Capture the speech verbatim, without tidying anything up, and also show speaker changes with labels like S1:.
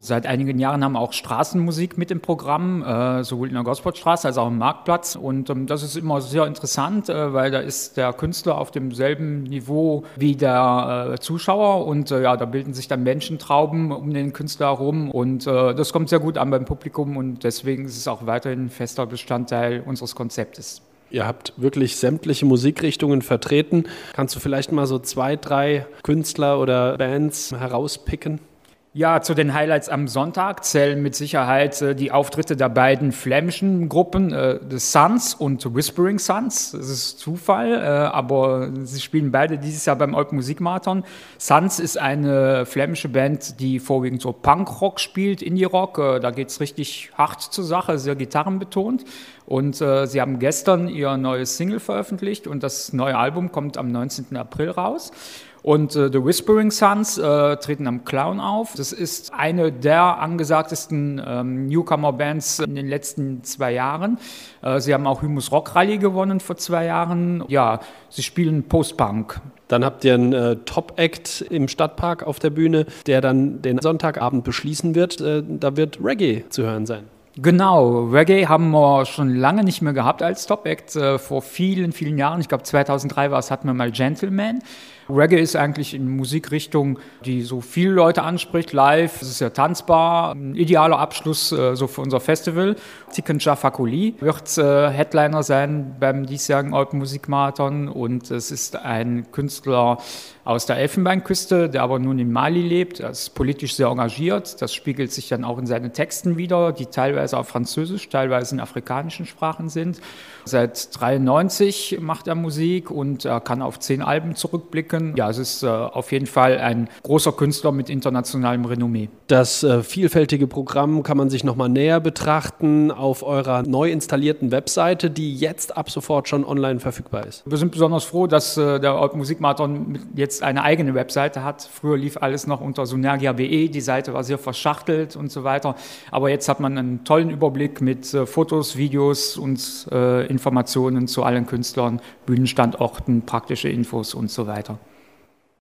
S1: Seit einigen Jahren haben wir auch Straßenmusik mit im Programm, äh, sowohl in der Gosfortstraße als auch im Marktplatz. Und ähm, das ist immer sehr interessant, äh, weil da ist der Künstler auf demselben Niveau wie der äh, Zuschauer. Und äh, ja, da bilden sich dann Menschentrauben um den Künstler herum. Und äh, das kommt sehr gut an beim Publikum. Und deswegen ist es auch weiterhin ein fester Bestandteil unseres Konzeptes.
S2: Ihr habt wirklich sämtliche Musikrichtungen vertreten. Kannst du vielleicht mal so zwei, drei Künstler oder Bands herauspicken?
S1: Ja, zu den Highlights am Sonntag zählen mit Sicherheit äh, die Auftritte der beiden flämischen Gruppen, äh, The Sons und Whispering Sons. Das ist Zufall, äh, aber sie spielen beide dieses Jahr beim Olp Musikmarathon. Sons ist eine flämische Band, die vorwiegend so Punkrock spielt, Indie-Rock. Äh, da geht's richtig hart zur Sache, sehr gitarrenbetont. Und äh, sie haben gestern ihr neues Single veröffentlicht und das neue Album kommt am neunzehnten April raus. Und äh, The Whispering Sons äh, treten am Clown auf. Das ist eine der angesagtesten ähm, Newcomer-Bands in den letzten zwei Jahren. Äh, sie haben auch Hymus Rock Rally gewonnen vor zwei Jahren. Ja, sie spielen Post-Punk.
S2: Dann habt ihr einen äh, Top-Act im Stadtpark auf der Bühne, der dann den Sonntagabend beschließen wird. Äh, da wird Reggae zu hören sein.
S1: Genau, Reggae haben wir schon lange nicht mehr gehabt als Top-Act. Äh, vor vielen, vielen Jahren, ich glaube zweitausenddrei war es, hatten wir mal Gentleman. Reggae ist eigentlich eine Musikrichtung, die so viele Leute anspricht, live. Es ist ja tanzbar, ein idealer Abschluss äh, so für unser Festival. Tiken Jah Fakoly wird äh, Headliner sein beim diesjährigen Olp Musikmarathon und es ist ein Künstler aus der Elfenbeinküste, der aber nun in Mali lebt. Er ist politisch sehr engagiert. Das spiegelt sich dann auch in seinen Texten wider, die teilweise auf Französisch, teilweise in afrikanischen Sprachen sind. Seit dreiundneunzig macht er Musik und er kann auf zehn Alben zurückblicken. Ja, es ist äh, auf jeden Fall ein großer Künstler mit internationalem Renommee.
S2: Das äh, vielfältige Programm kann man sich nochmal näher betrachten auf eurer neu installierten Webseite, die jetzt ab sofort schon online verfügbar ist.
S1: Wir sind besonders froh, dass äh, der Olp Musikmarathon jetzt eine eigene Webseite hat. Früher lief alles noch unter Synergia punkt de, die Seite war sehr verschachtelt und so weiter. Aber jetzt hat man einen tollen Überblick mit äh, Fotos, Videos und äh, Informationen zu allen Künstlern, Bühnenstandorten, praktische Infos und so weiter.